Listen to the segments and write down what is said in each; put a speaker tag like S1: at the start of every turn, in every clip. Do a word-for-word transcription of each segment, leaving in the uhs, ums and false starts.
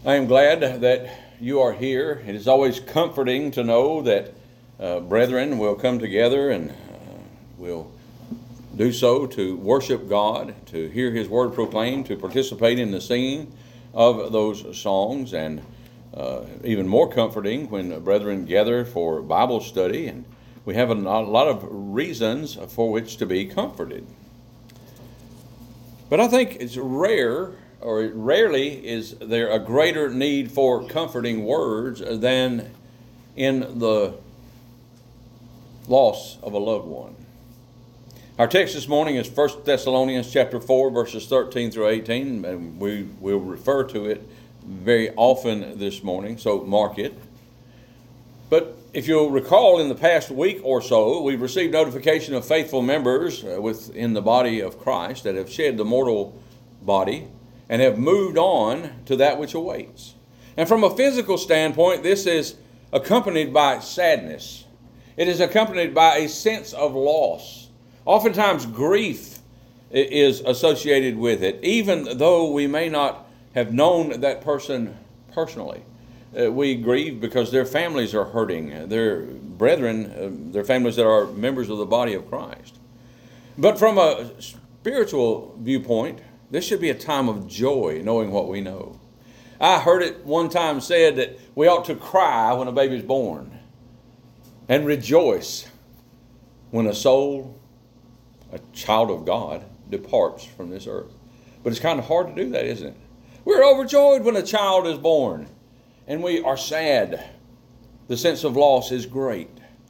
S1: I am glad that you are here. It is always comforting to know that uh, brethren will come together and uh, will do so to worship God, to hear His word proclaimed, to participate in the singing of those songs, and uh, even more comforting when brethren gather for Bible study, and we have a lot of reasons for which to be comforted. But I think it's rare, or rarely is there a greater need for comforting words than in the loss of a loved one. Our text this morning is First Thessalonians chapter four, verses thirteen through eighteen, and we will refer to it very often this morning, so mark it. But if you'll recall, in the past week or so, we've received notification of faithful members within the body of Christ that have shed the mortal body and have moved on to that which awaits. And from a physical standpoint, this is accompanied by sadness. It is accompanied by a sense of loss. Oftentimes grief is associated with it, even though we may not have known that person personally. Uh, we grieve because their families are hurting, their brethren, uh, their families that are members of the body of Christ. But from a spiritual viewpoint, this should be a time of joy, knowing what we know. I heard it one time said that we ought to cry when a baby is born and rejoice when a soul, a child of God, departs from this earth. But it's kind of hard to do that, isn't it? We're overjoyed when a child is born, and we are sad. The sense of loss is great.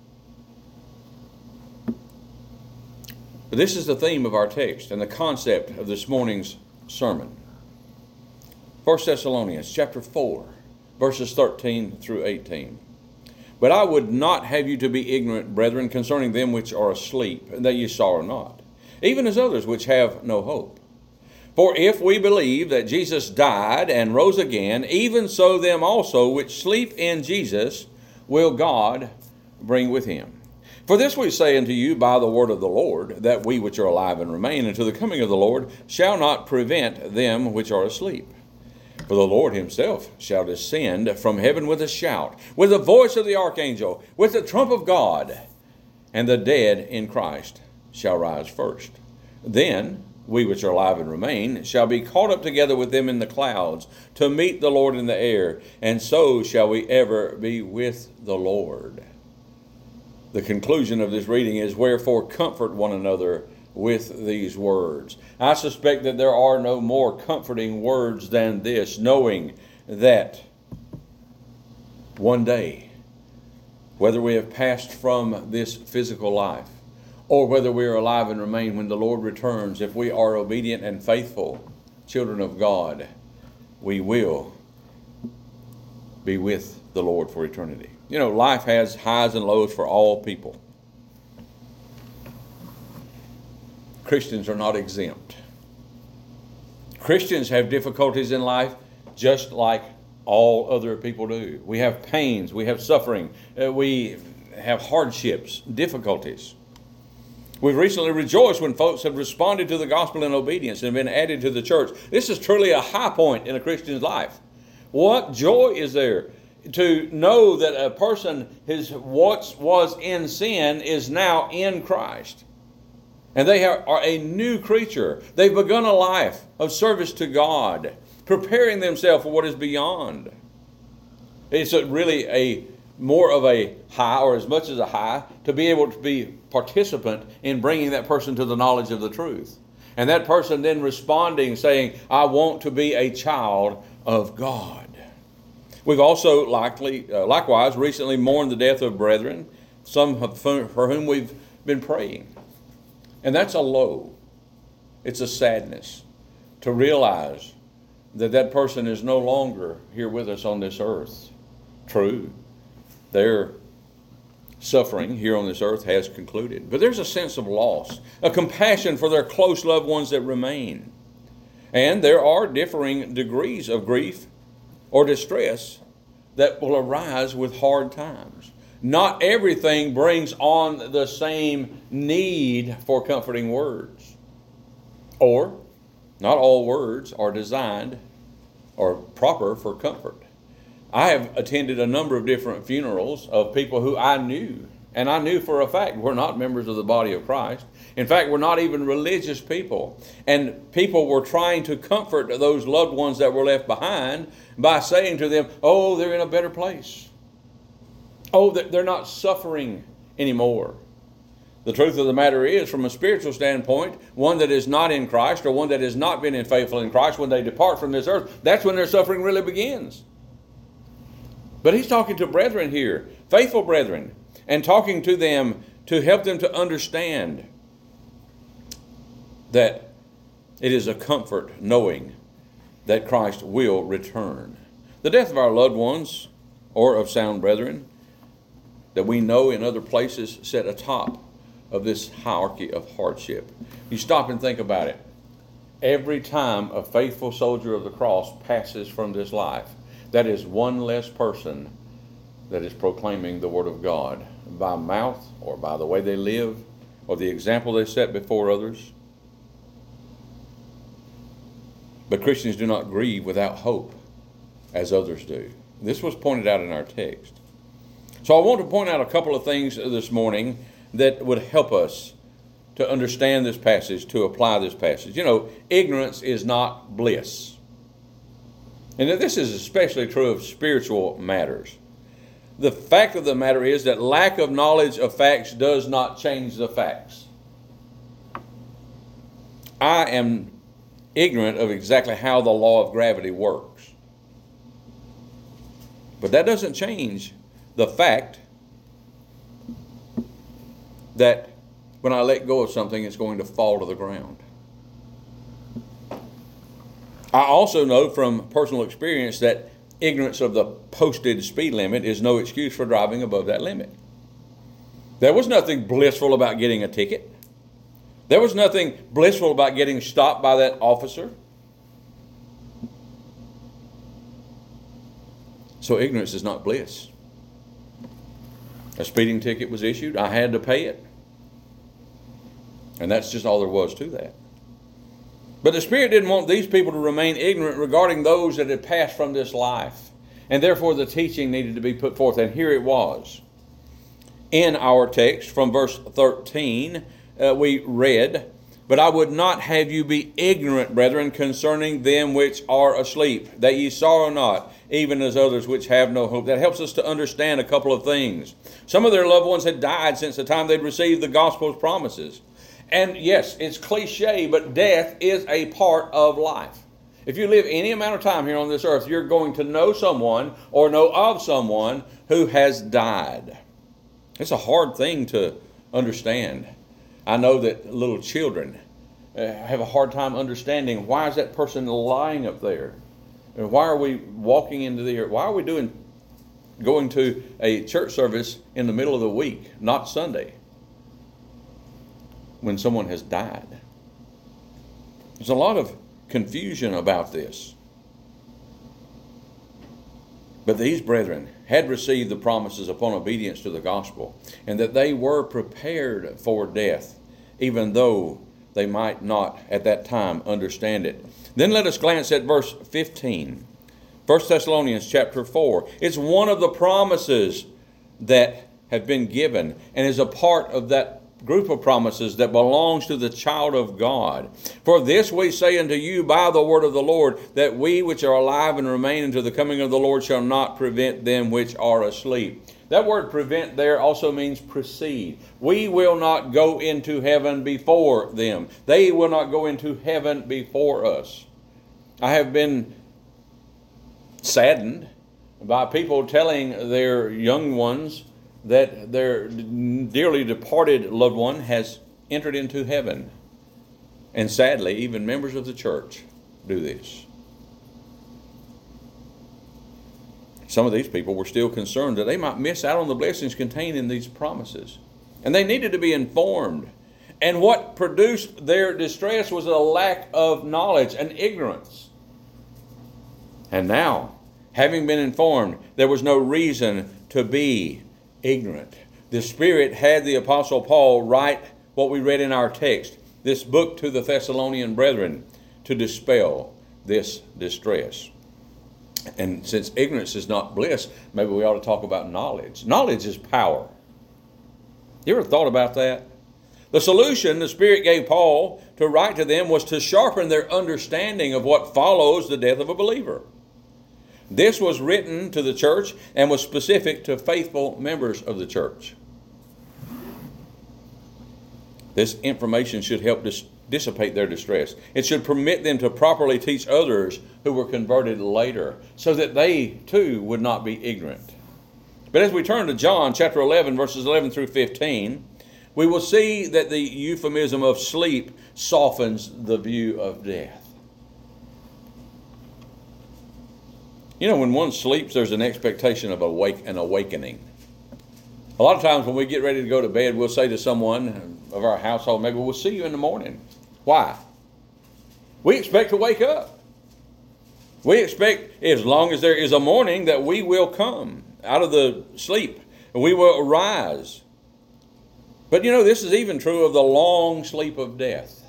S1: But this is the theme of our text and the concept of this morning's sermon. First Thessalonians chapter four, verses thirteen through eighteen. But I would not have you to be ignorant, brethren, concerning them which are asleep, that ye sorrow not, even as others which have no hope. For if we believe that Jesus died and rose again, even so them also which sleep in Jesus will God bring with him. For this we say unto you by the word of the Lord, that we which are alive and remain until the coming of the Lord shall not prevent them which are asleep. For the Lord himself shall descend from heaven with a shout, with the voice of the archangel, with the trump of God, and the dead in Christ shall rise first. Then we which are alive and remain shall be caught up together with them in the clouds to meet the Lord in the air, and so shall we ever be with the Lord. The conclusion of this reading is, wherefore comfort one another with these words. I suspect that there are no more comforting words than this, knowing that one day, whether we have passed from this physical life, or whether we are alive and remain when the Lord returns, if we are obedient and faithful children of God, we will be with the Lord for eternity. You know, life has highs and lows for all people. Christians are not exempt. Christians have difficulties in life just like all other people do. We have pains, we have suffering, uh, we have hardships, difficulties. We've recently rejoiced when folks have responded to the gospel in obedience and been added to the church. This is truly a high point in a Christian's life. What joy is there to know that a person, his what was in sin is now in Christ. And they are a new creature. They've begun a life of service to God, preparing themselves for what is beyond. It's a really a more of a high, or as much as a high, to be able to be participant in bringing that person to the knowledge of the truth. And that person then responding, saying, I want to be a child of God. We've also likely, uh, likewise recently mourned the death of brethren, some for whom we've been praying. And that's a low. It's a sadness to realize that that person is no longer here with us on this earth. True, their suffering here on this earth has concluded. But there's a sense of loss, a compassion for their close loved ones that remain. And there are differing degrees of grief or distress that will arise with hard times. Not everything brings on the same need for comforting words. Or, not all words are designed or proper for comfort. I have attended a number of different funerals of people who I knew, and I knew for a fact were not members of the body of Christ. In fact, we're not even religious people. And people were trying to comfort those loved ones that were left behind by saying to them, oh, they're in a better place. Oh, they're not suffering anymore. The truth of the matter is, from a spiritual standpoint, one that is not in Christ or one that has not been faithful in Christ, when they depart from this earth, that's when their suffering really begins. But he's talking to brethren here, faithful brethren, and talking to them to help them to understand that it is a comfort knowing that Christ will return. The death of our loved ones or of sound brethren that we know in other places set atop of this hierarchy of hardship. You stop and think about it. Every time a faithful soldier of the cross passes from this life, that is one less person that is proclaiming the Word of God by mouth or by the way they live or the example they set before others. But Christians do not grieve without hope as others do. This was pointed out in our text. So I want to point out a couple of things this morning that would help us to understand this passage, to apply this passage. You know, ignorance is not bliss. And this is especially true of spiritual matters. The fact of the matter is that lack of knowledge of facts does not change the facts. I am ignorant of exactly how the law of gravity works. But that doesn't change the fact that when I let go of something, it's going to fall to the ground. I also know from personal experience that ignorance of the posted speed limit is no excuse for driving above that limit. There was nothing blissful about getting a ticket. There was nothing blissful about getting stopped by that officer. So ignorance is not bliss. A speeding ticket was issued. I had to pay it. And that's just all there was to that. But the Spirit didn't want these people to remain ignorant regarding those that had passed from this life. And therefore the teaching needed to be put forth. And here it was. In our text from verse thirteen, uh, we read, "But I would not have you be ignorant, brethren, concerning them which are asleep, that ye sorrow not, even as others which have no hope." That helps us to understand a couple of things. Some of their loved ones had died since the time they'd received the gospel's promises. And yes, it's cliche, but death is a part of life. If you live any amount of time here on this earth, you're going to know someone or know of someone who has died. It's a hard thing to understand. I know that little children have a hard time understanding, why is that person lying up there? And why are we walking into the earth? Why are we doing going to a church service in the middle of the week, not Sunday, when someone has died? There's a lot of confusion about this. But these brethren had received the promises upon obedience to the gospel, and that they were prepared for death, even though they might not at that time understand it. Then let us glance at verse fifteen. First Thessalonians chapter four. It's one of the promises that have been given and is a part of that group of promises that belongs to the child of God. "For this we say unto you by the word of the Lord, that we which are alive and remain unto the coming of the Lord shall not prevent them which are asleep." That word prevent there also means precede. We will not go into heaven before them. They will not go into heaven before us. I have been saddened by people telling their young ones that their dearly departed loved one has entered into heaven. And sadly, even members of the church do this. Some of these people were still concerned that they might miss out on the blessings contained in these promises. And they needed to be informed. And what produced their distress was a lack of knowledge and ignorance. And now, having been informed, there was no reason to be ignorant. The Spirit had the Apostle Paul write what we read in our text, this book to the Thessalonian brethren, to dispel this distress. And since ignorance is not bliss, maybe we ought to talk about knowledge. Knowledge is power. You ever thought about that? The solution the Spirit gave Paul to write to them was to sharpen their understanding of what follows the death of a believer. This was written to the church and was specific to faithful members of the church. This information should help dis- dissipate their distress. It should permit them to properly teach others who were converted later, so that they too would not be ignorant. But as we turn to John chapter eleven, verses eleven through fifteen, we will see that the euphemism of sleep softens the view of death. You know, when one sleeps, there's an expectation of awake an awakening. A lot of times when we get ready to go to bed, we'll say to someone of our household, maybe we'll see you in the morning. Why? We expect to wake up. We expect, as long as there is a morning, that we will come out of the sleep and we will arise. But you know, this is even true of the long sleep of death.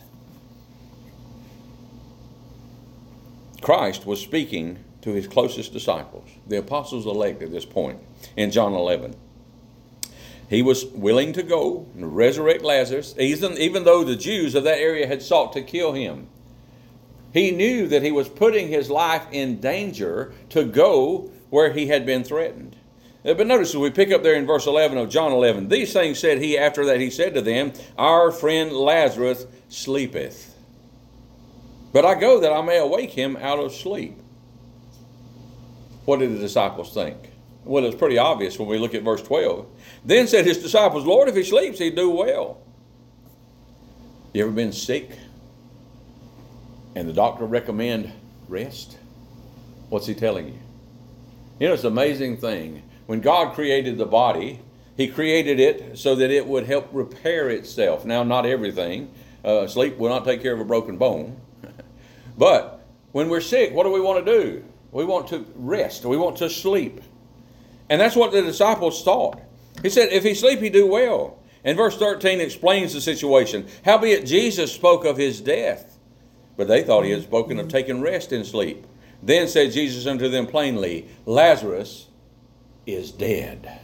S1: Christ was speaking to his closest disciples, the apostles elect at this point, in John eleven. He was willing to go and resurrect Lazarus, even, even though the Jews of that area had sought to kill him. He knew that he was putting his life in danger to go where he had been threatened. But notice as we pick up there in verse eleven of John eleven, these things said he, after that he said to them, our friend Lazarus sleepeth. But I go that I may awake him out of sleep. What did the disciples think? Well, it's pretty obvious when we look at verse twelve. Then said his disciples, Lord, if he sleeps, he'd do well. You ever been sick and the doctor recommend rest? What's he telling you? You know, it's an amazing thing. When God created the body, he created it so that it would help repair itself. Now, not everything. Uh, sleep will not take care of a broken bone. But when we're sick, what do we want to do? We want to rest. We want to sleep. And that's what the disciples thought. He said, if he sleep, he do well. And verse thirteen explains the situation. Howbeit Jesus spoke of his death, but they thought he had spoken of taking rest in sleep. Then said Jesus unto them plainly, Lazarus is dead.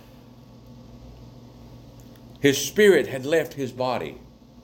S1: His spirit had left his body.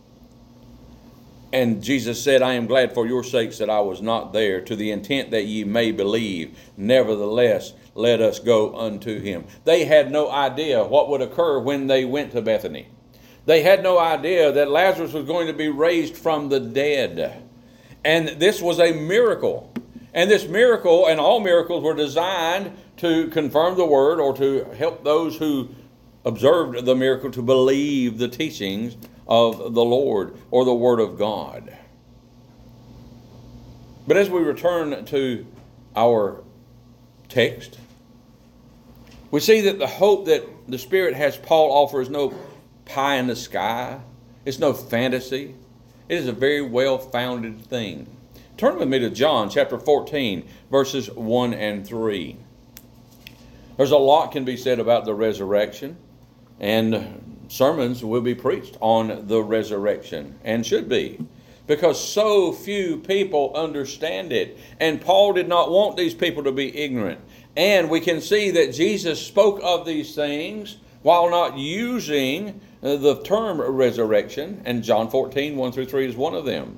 S1: And Jesus said, I am glad for your sakes that I was not there, to the intent that ye may believe. Nevertheless, let us go unto him. They had no idea what would occur when they went to Bethany. They had no idea that Lazarus was going to be raised from the dead. And this was a miracle. And this miracle, and all miracles, were designed to confirm the word or to help those who observed the miracle to believe the teachings of the Lord or the Word of God. But as we return to our text, we see that the hope that the Spirit has Paul offer is no pie in the sky. It's no fantasy. It is a very well-founded thing. Turn with me to John chapter fourteen, verses one and three. There's a lot can be said about the resurrection, and sermons will be preached on the resurrection, and should be, because so few people understand it. And Paul did not want these people to be ignorant. And we can see that Jesus spoke of these things while not using the term resurrection, and John fourteen, one through three is one of them.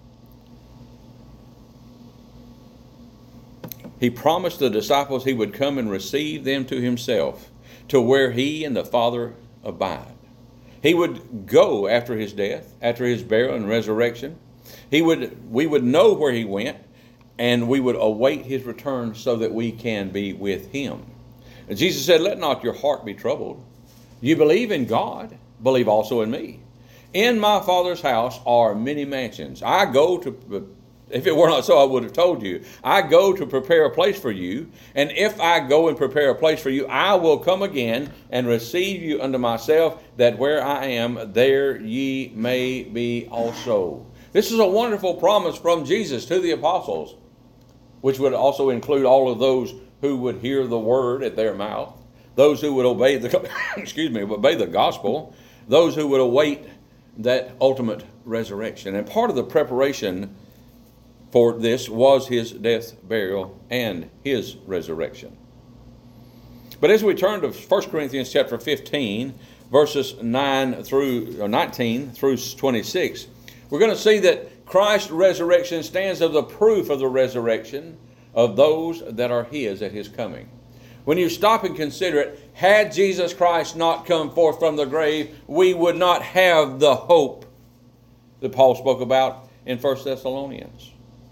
S1: He promised the disciples he would come and receive them to himself, to where he and the Father abide. He would go after his death, after his burial and resurrection. He would, we would know where he went, and we would await his return so that we can be with him. And Jesus said, let not your heart be troubled. You believe in God, believe also in me. In my Father's house are many mansions. I go to, if it were not so, I would have told you. I go to prepare a place for you, and if I go and prepare a place for you, I will come again and receive you unto myself, that where I am, there ye may be also. This is a wonderful promise from Jesus to the apostles, which would also include all of those who would hear the word at their mouth, those who would obey the excuse me, obey the gospel, those who would await that ultimate resurrection. And part of the preparation for this was his death, burial, and his resurrection. But as we turn to First Corinthians chapter fifteen, verses nine through or nineteen through twenty-six, we're going to see that Christ's resurrection stands as the proof of the resurrection of those that are his at his coming. When you stop and consider it, had Jesus Christ not come forth from the grave, we would not have the hope that Paul spoke about in First Thessalonians.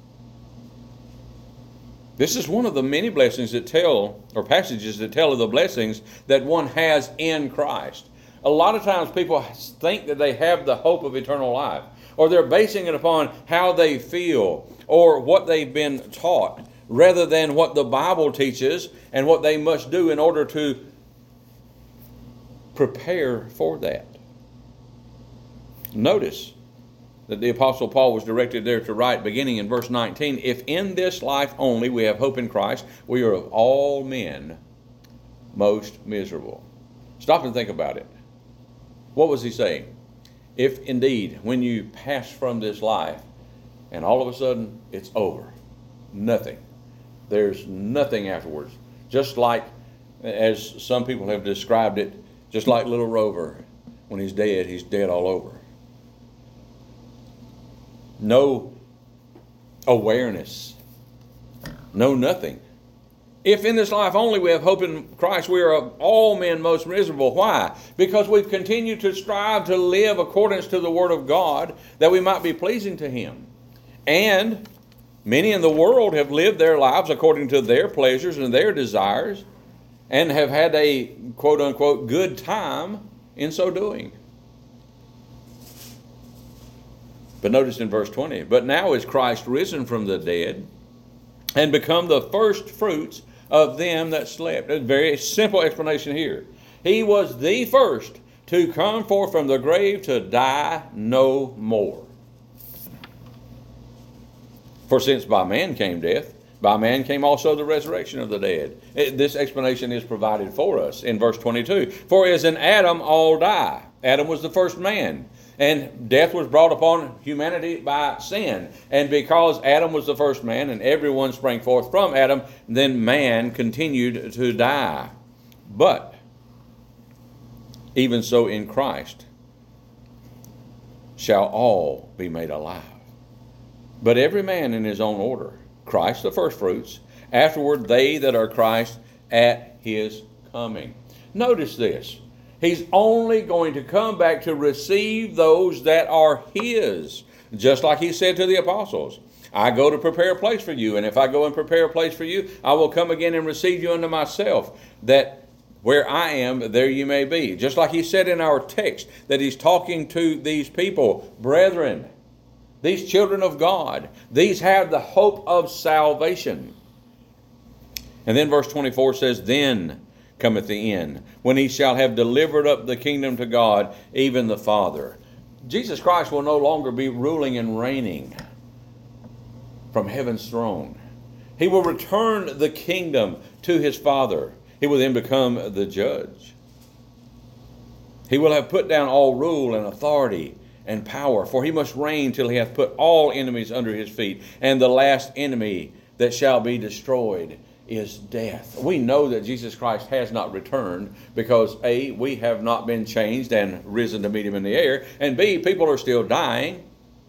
S1: This is one of the many blessings that tell, or passages that tell of the blessings that one has in Christ. A lot of times people think that they have the hope of eternal life, or they're basing it upon how they feel or what they've been taught, rather than what the Bible teaches and what they must do in order to prepare for that. Notice that the Apostle Paul was directed there to write, beginning in verse nineteen, if in this life only we have hope in Christ, we are of all men most miserable. Stop and think about it. What was he saying? If indeed, when you pass from this life, and all of a sudden it's over, nothing. There's nothing afterwards. Just like, as some people have described it, just like little Rover, when he's dead, he's dead all over. No awareness. No nothing. If in this life only we have hope in Christ, we are of all men most miserable. Why? Because we've continued to strive to live according to the Word of God, that we might be pleasing to Him. And many in the world have lived their lives according to their pleasures and their desires, and have had a quote-unquote good time in so doing. But notice in verse twenty, but now is Christ risen from the dead, and become the first fruits of them that slept. A very simple explanation here. He was the first to come forth from the grave to die no more. For since by man came death, by man came also the resurrection of the dead. It, this explanation is provided for us in verse twenty-two. For as in Adam all die. Adam was the first man. And death was brought upon humanity by sin. And because Adam was the first man and everyone sprang forth from Adam, then man continued to die. But even so in Christ shall all be made alive. But every man in his own order. Christ the firstfruits, afterward they that are Christ at his coming. Notice this. He's only going to come back to receive those that are his. Just like he said to the apostles, I go to prepare a place for you, and if I go and prepare a place for you, I will come again and receive you unto myself, that where I am, there you may be. Just like he said in our text, that he's talking to these people, brethren, these children of God, these have the hope of salvation. And then verse twenty-four says, then cometh the end, when he shall have delivered up the kingdom to God, even the Father. Jesus Christ will no longer be ruling and reigning from heaven's throne. He will return the kingdom to his Father. He will then become the judge. He will have put down all rule and authority and power, for he must reign till he hath put all enemies under his feet. And the last enemy that shall be destroyed is death. We know that Jesus Christ has not returned because A, we have not been changed and risen to meet him in the air, and B, people are still dying,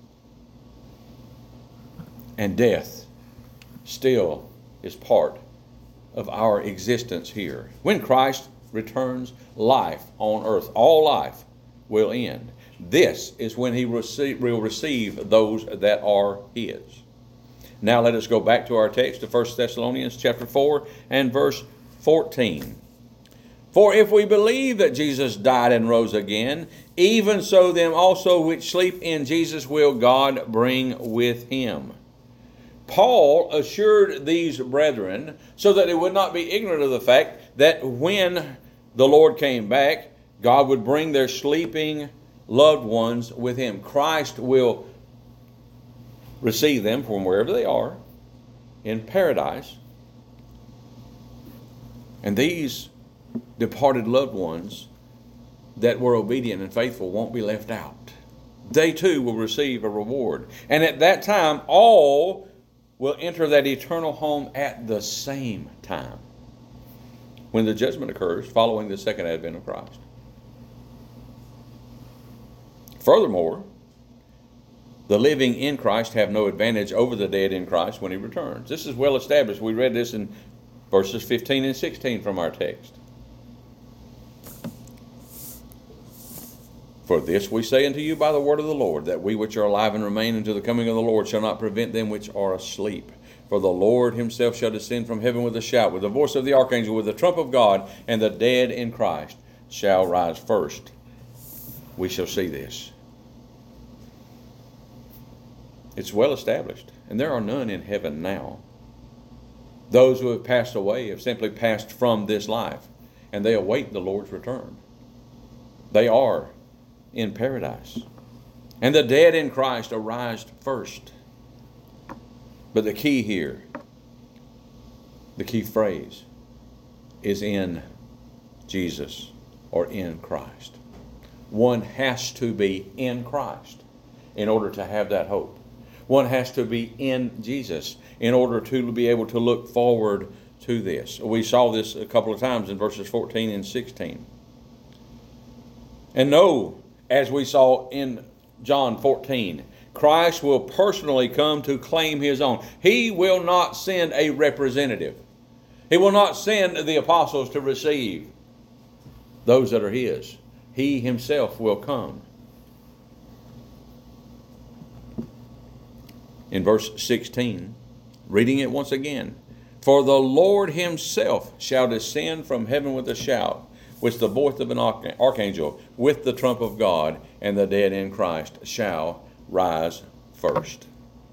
S1: and death still is part of our existence here. When Christ returns, life on earth, all life will end. This is when he receive, will receive those that are his. Now let us go back to our text to First Thessalonians chapter four and verse fourteen. For if we believe that Jesus died and rose again, even so them also which sleep in Jesus will God bring with him. Paul assured these brethren so that they would not be ignorant of the fact that when the Lord came back, God would bring their sleeping loved ones with him. Christ will receive them from wherever they are in paradise. And these departed loved ones that were obedient and faithful won't be left out. They too will receive a reward. And at that time, all will enter that eternal home at the same time when the judgment occurs following the second advent of Christ. Furthermore, the living in Christ have no advantage over the dead in Christ when he returns. This is well established. We read this in verses fifteen and sixteen from our text. For this we say unto you by the word of the Lord, that we which are alive and remain until the coming of the Lord shall not prevent them which are asleep. For the Lord himself shall descend from heaven with a shout, with the voice of the archangel, with the trump of God, and the dead in Christ shall rise first. We shall see this. It's well established, and there are none in heaven now. Those who have passed away have simply passed from this life, and they await the Lord's return. They are in paradise. And the dead in Christ arise first. But the key here, the key phrase, is in Jesus or in Christ. One has to be in Christ in order to have that hope. One has to be in Jesus in order to be able to look forward to this. We saw this a couple of times in verses fourteen and sixteen. And know, as we saw in John fourteen, Christ will personally come to claim his own. He will not send a representative. He will not send the apostles to receive those that are his. He himself will come. In verse sixteen, reading it once again, for the Lord himself shall descend from heaven with a shout, with the voice of an archangel, with the trump of God, and the dead in Christ shall rise first.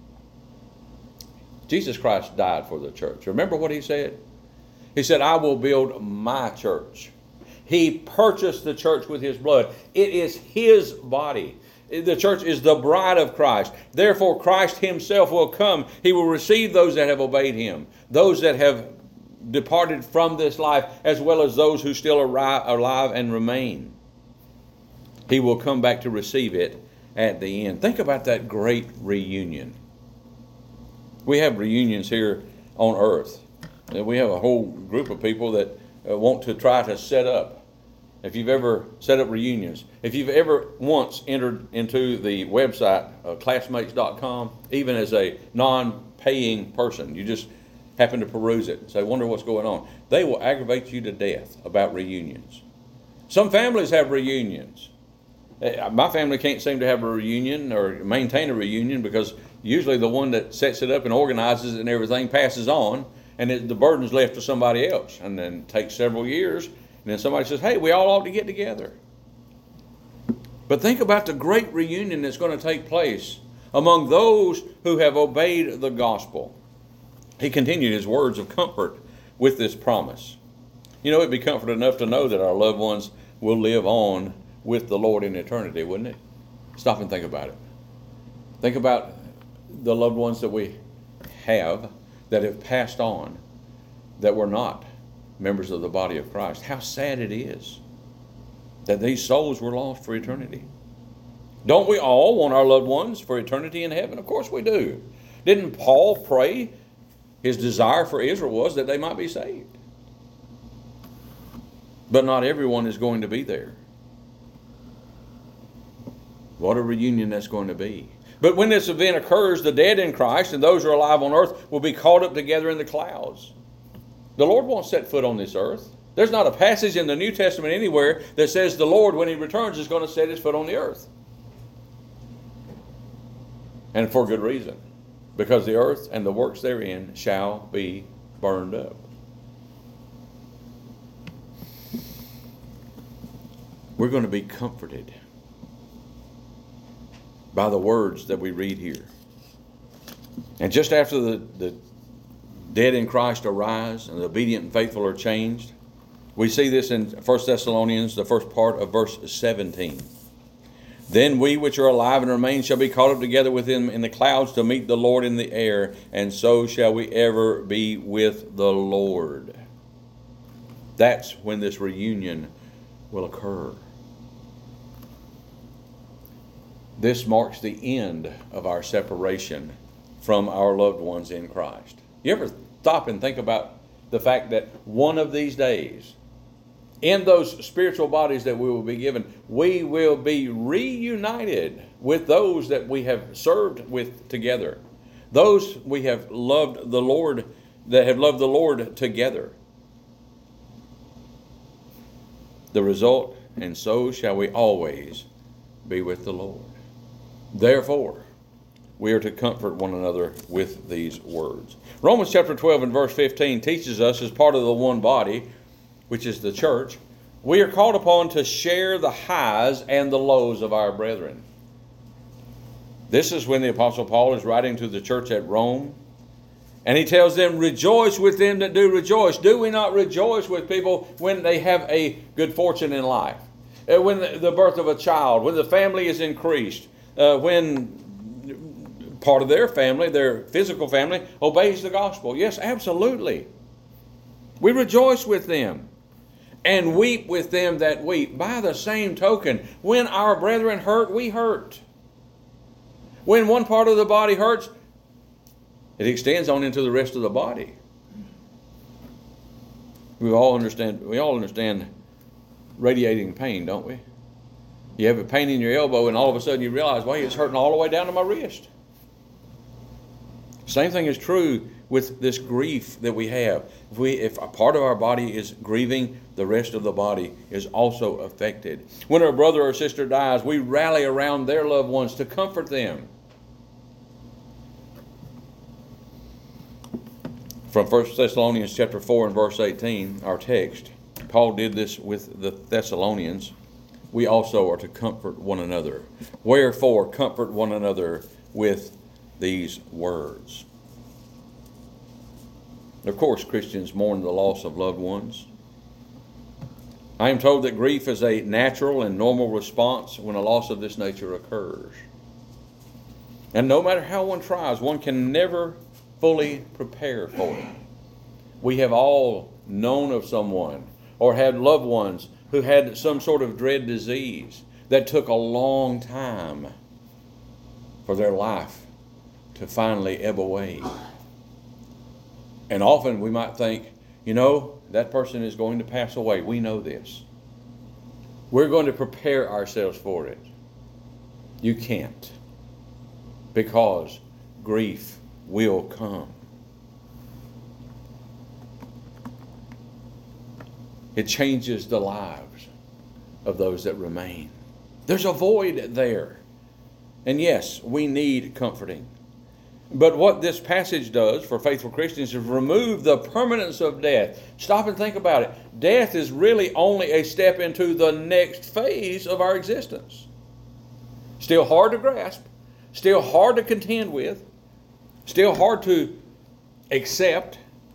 S1: Jesus Christ died for the church. Remember what he said? He said, I will build my church. He purchased the church with his blood. It is his body. The church is the bride of Christ. Therefore, Christ himself will come. He will receive those that have obeyed him, those that have departed from this life, as well as those who still are alive and remain. He will come back to receive it at the end. Think about that great reunion. We have reunions here on earth. We have a whole group of people that want to try to set up. If you've ever set up reunions, if you've ever once entered into the website uh, classmates dot com, even as a non-paying person, you just happen to peruse it and say, wonder what's going on. They will aggravate you to death about reunions. Some families have reunions. My family can't seem to have a reunion or maintain a reunion because usually the one that sets it up and organizes it and everything passes on, and it, the burden's left to somebody else. And then it takes several years, and then somebody says, hey, we all ought to get together. But think about the great reunion that's going to take place among those who have obeyed the gospel. He continued his words of comfort with this promise. You know, it'd be comfort enough to know that our loved ones will live on with the Lord in eternity, wouldn't it? Stop and think about it. Think about the loved ones that we have that have passed on, that were not members of the body of Christ. How sad it is that these souls were lost for eternity. Don't we all want our loved ones for eternity in heaven? Of course we do. Didn't Paul pray? His desire for Israel was that they might be saved. But not everyone is going to be there. What a reunion that's going to be. But when this event occurs, the dead in Christ and those who are alive on earth will be caught up together in the clouds. The Lord won't set foot on this earth. There's not a passage in the New Testament anywhere that says the Lord, when he returns, is going to set his foot on the earth. And for good reason. Because the earth and the works therein shall be burned up. We're going to be comforted by the words that we read here. And just after the, the dead in Christ arise and the obedient and faithful are changed, we see this in First Thessalonians, the first part of verse seventeen. Then we which are alive and remain shall be caught up together with him in the clouds to meet the Lord in the air, and so shall we ever be with the Lord. That's when this reunion will occur. This marks the end of our separation from our loved ones in Christ. You ever stop and think about the fact that one of these days, in those spiritual bodies that we will be given, we will be reunited with those that we have served with together, those we have loved the Lord, that have loved the Lord together. The result, and so shall we always be with the Lord. Therefore, we are to comfort one another with these words. Romans chapter twelve and verse fifteen teaches us, as part of the one body, which is the church, we are called upon to share the highs and the lows of our brethren. This is when the Apostle Paul is writing to the church at Rome, and he tells them, rejoice with them that do rejoice. Do we not rejoice with people when they have a good fortune in life? Uh, when the, the birth of a child, when the family is increased, uh, when part of their family, their physical family, obeys the gospel. Yes, absolutely. We rejoice with them and weep with them that weep. By the same token, when our brethren hurt, we hurt. When one part of the body hurts, it extends on into the rest of the body. We all understand, we all understand radiating pain, don't we? You have a pain in your elbow and all of a sudden you realize, well, it's hurting all the way down to my wrist. Same thing is true with this grief that we have. If, we, if a part of our body is grieving, the rest of the body is also affected. When a brother or sister dies, we rally around their loved ones to comfort them. From First Thessalonians chapter four and verse eighteen, our text, Paul did this with the Thessalonians. We also are to comfort one another. Wherefore, comfort one another with these words. Of course, Christians mourn the loss of loved ones. I am told that grief is a natural and normal response when a loss of this nature occurs. And no matter how one tries, one can never fully prepare for it. We have all known of someone or had loved ones who had some sort of dread disease that took a long time for their life to finally ebb away. And often we might think, you know, that person is going to pass away. We know this. We're going to prepare ourselves for it. You can't. Because grief will come. It changes the lives of those that remain. There's a void there. And yes, we need comforting. But what this passage does for faithful Christians is remove the permanence of death. Stop and think about it. Death is really only a step into the next phase of our existence. Still hard to grasp, still hard to contend with, still hard to accept,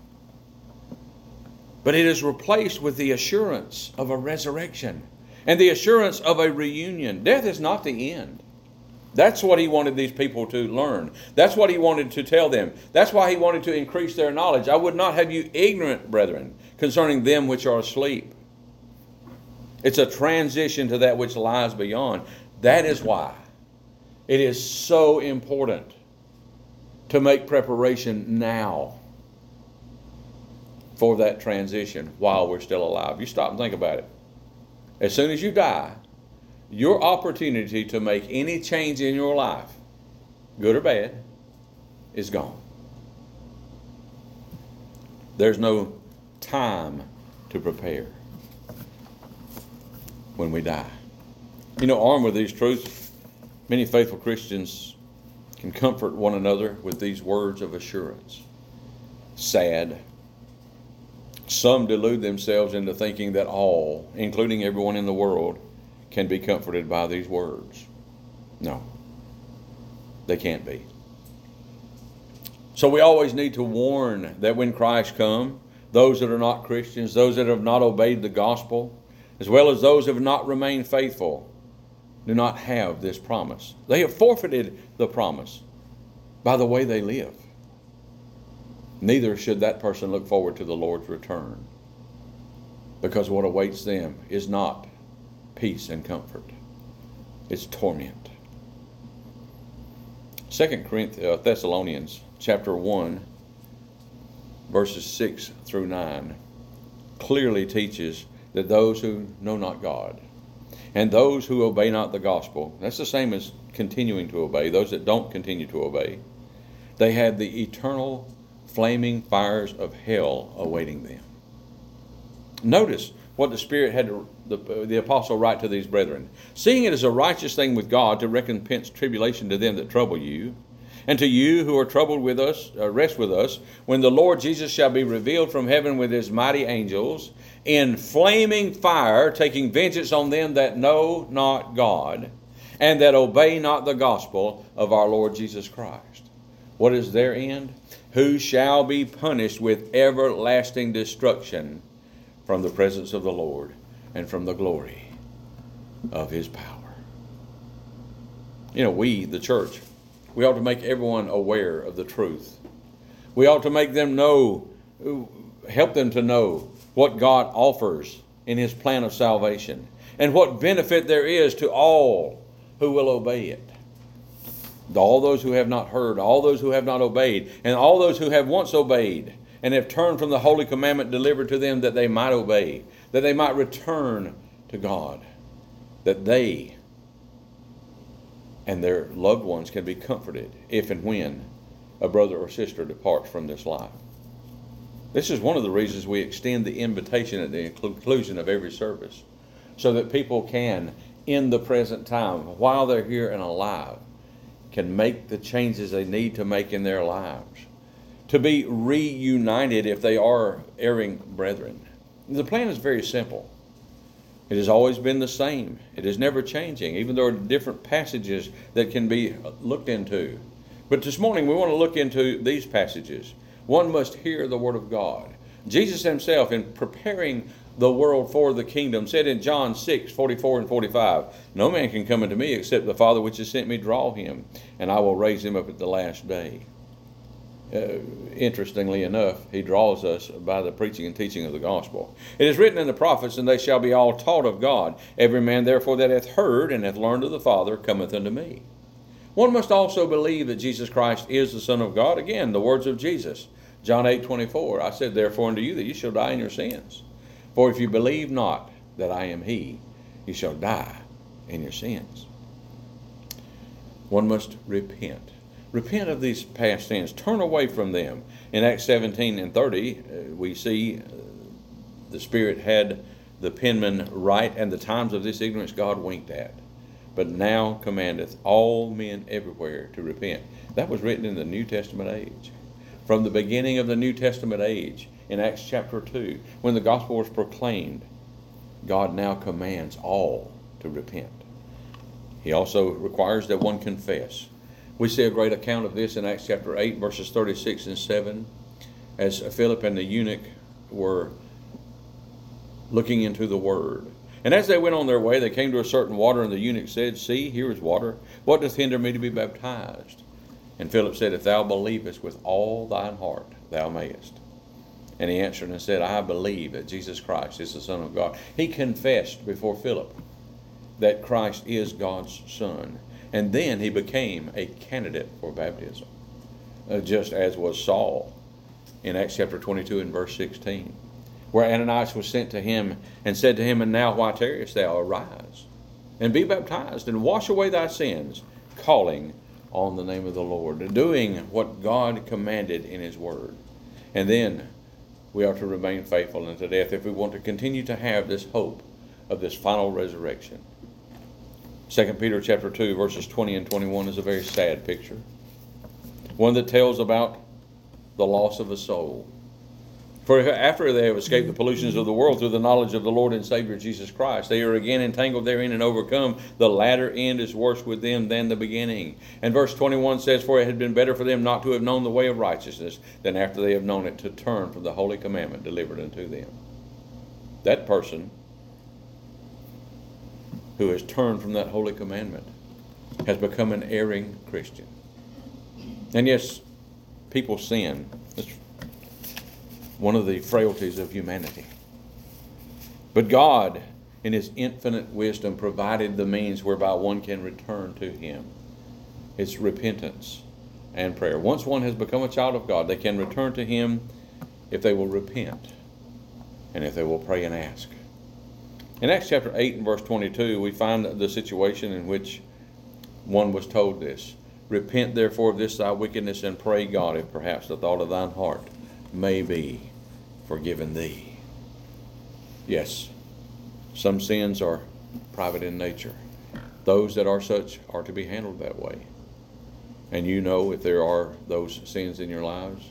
S1: but it is replaced with the assurance of a resurrection and the assurance of a reunion. Death is not the end. That's what he wanted these people to learn. That's what he wanted to tell them. That's why he wanted to increase their knowledge. I would not have you ignorant, brethren, concerning them which are asleep. It's a transition to that which lies beyond. That is why it is so important to make preparation now for that transition while we're still alive. You stop and think about it. As soon as you die, your opportunity to make any change in your life, good or bad, is gone. There's no time to prepare when we die. You know, armed with these truths, many faithful Christians can comfort one another with these words of assurance. Sad. Some delude themselves into thinking that all, including everyone in the world, can be comforted by these words. No, they can't be. So we always need to warn that when Christ comes, those that are not Christians, those that have not obeyed the gospel, as well as those that have not remained faithful, do not have this promise. They have forfeited the promise by the way they live. Neither should that person look forward to the Lord's return, because what awaits them is not peace and comfort. It's torment. Second Corinthians, uh, Thessalonians chapter one, verses six through nine, clearly teaches that those who know not God and those who obey not the gospel, that's the same as continuing to obey, those that don't continue to obey, they have the eternal flaming fires of hell awaiting them. Notice what the Spirit had to, the, the apostle write to these brethren. Seeing it is a righteous thing with God to recompense tribulation to them that trouble you, and to you who are troubled with us, uh, rest with us, when the Lord Jesus shall be revealed from heaven with his mighty angels, in flaming fire, taking vengeance on them that know not God, and that obey not the gospel of our Lord Jesus Christ. What is their end? Who shall be punished with everlasting destruction from the presence of the Lord and from the glory of his power. You know, we, the church, we ought to make everyone aware of the truth. We ought to make them know, help them to know what God offers in his plan of salvation and what benefit there is to all who will obey it. All those who have not heard, all those who have not obeyed, and all those who have once obeyed and have turned from the holy commandment delivered to them that they might obey, that they might return to God, that they and their loved ones can be comforted if and when a brother or sister departs from this life. This is one of the reasons we extend the invitation at the conclusion of every service, so that people can, in the present time, while they're here and alive, can make the changes they need to make in their lives, to be reunited if they are erring brethren. The plan is very simple. It has always been the same. It is never changing, even though there are different passages that can be looked into. But this morning we want to look into these passages. One must hear the word of God. Jesus himself, in preparing the world for the kingdom, said in John six, forty-four and forty-five, "No man can come unto me except the Father which has sent me draw him, and I will raise him up at the last day." Uh, interestingly enough, he draws us by the preaching and teaching of the gospel. It is written in the prophets, and they shall be all taught of God. Every man therefore that hath heard and hath learned of the Father cometh unto me. One must also believe that Jesus Christ is the Son of God. Again, the words of Jesus, John eight, twenty-four, "I said therefore unto you that you shall die in your sins. For if you believe not that I am he, you shall die in your sins." One must repent. Repent of these past sins. Turn away from them. In Acts seventeen and thirty, uh, we see uh, the Spirit had the penman write, "And the times of this ignorance God winked at, but now commandeth all men everywhere to repent." That was written in the New Testament age. From the beginning of the New Testament age, in Acts chapter two, when the gospel was proclaimed, God now commands all to repent. He also requires that one confess. We see a great account of this in Acts chapter eight, verses thirty-six and seven, as Philip and the eunuch were looking into the word. "And as they went on their way, they came to a certain water, and the eunuch said, See, here is water. What doth hinder me to be baptized? And Philip said, If thou believest with all thine heart, thou mayest. And he answered and said, I believe that Jesus Christ is the Son of God." He confessed before Philip that Christ is God's Son. And then he became a candidate for baptism, uh, just as was Saul in Acts chapter twenty-two and verse sixteen, where Ananias was sent to him and said to him, "And now why tarriest thou? Arise, and be baptized, and wash away thy sins, calling on the name of the Lord," doing what God commanded in his word. And then we are to remain faithful unto death if we want to continue to have this hope of this final resurrection. Second Peter chapter two, verses twenty and twenty-one is a very sad picture. One that tells about the loss of a soul. "For after they have escaped the pollutions of the world through the knowledge of the Lord and Savior Jesus Christ, they are again entangled therein and overcome. The latter end is worse with them than the beginning." And verse twenty-one says, "For it had been better for them not to have known the way of righteousness than after they have known it to turn from the holy commandment delivered unto them." That person who has turned from that holy commandment has become an erring Christian. And yes, people sin. That's one of the frailties of humanity. But God, in his infinite wisdom, provided the means whereby one can return to him. It's repentance and prayer. Once one has become a child of God, they can return to Him if they will repent and if they will pray and ask. In Acts chapter eight and verse twenty-two, we find the situation in which one was told this. Repent therefore of this thy wickedness, and pray God, if perhaps the thought of thine heart may be forgiven thee. Yes, some sins are private in nature. Those that are such are to be handled that way. And you know if there are those sins in your lives,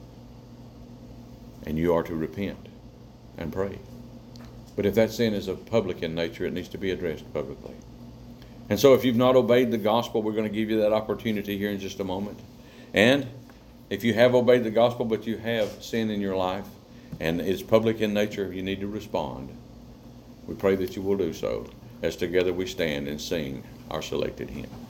S1: and you are to repent and pray. But if that sin is of public in nature, it needs to be addressed publicly. And so if you've not obeyed the gospel, we're going to give you that opportunity here in just a moment. And if you have obeyed the gospel, but you have sin in your life, and it's public in nature, you need to respond. We pray that you will do so as together we stand and sing our selected hymn.